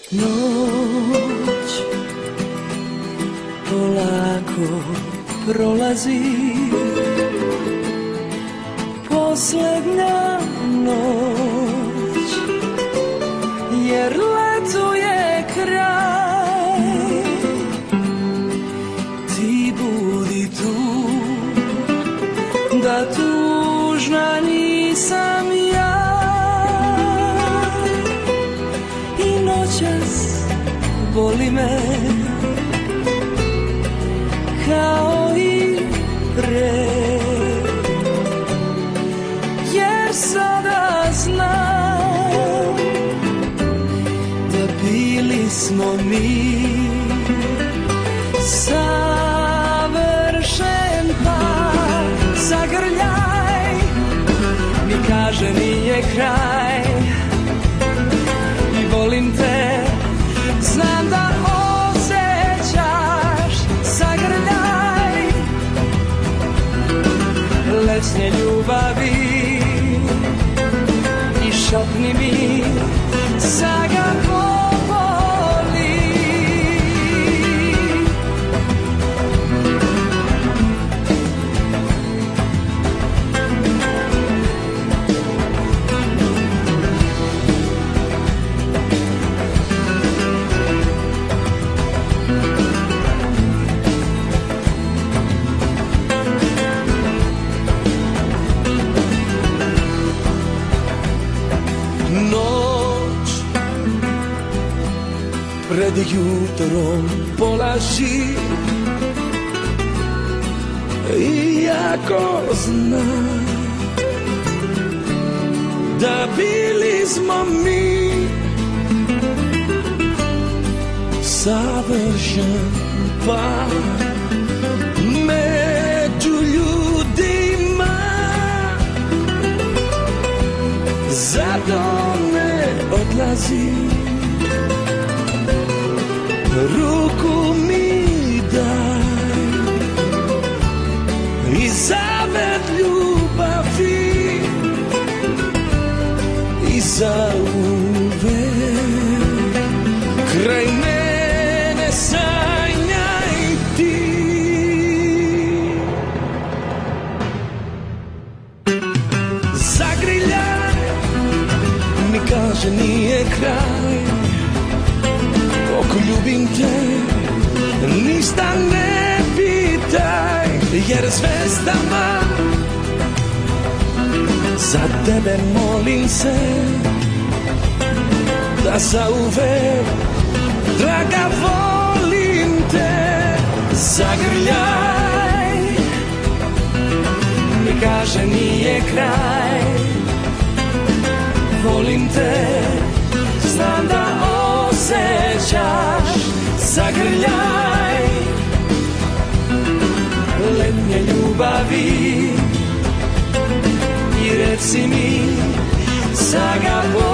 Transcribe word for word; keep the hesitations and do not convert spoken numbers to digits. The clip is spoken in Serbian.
Noć polako prolazi, poslednja noć, jer letu je kraj. Ti budi tu, da tužna nisam ja. I noćas boli me kao i pre, jer sada znam da bili smo mi savršen par. Zagrljaj mi kaže nije kraj i volim te, znam da osjećaš. Zagrljaj letnje ljubavi i šapni mi, saga povoli. Pred jutrom polaži, iako znam da bili smo mi savršen par među ljudima. Zato ne odlazi, ruku mi daj i zavet ljubavi i zauvek kraj mene sanjaj ti. Zagrljaj mi kaže nije kraj, oko ljubim te, ništa ne pitaj, jer zvezdama za tebe molim se, da zauvek, draga, volim te. Zagrljaj mi kaže nije kraj, volim te, znam da osjećaš. Zagrljaj letnje ljubavi i reci mi, saga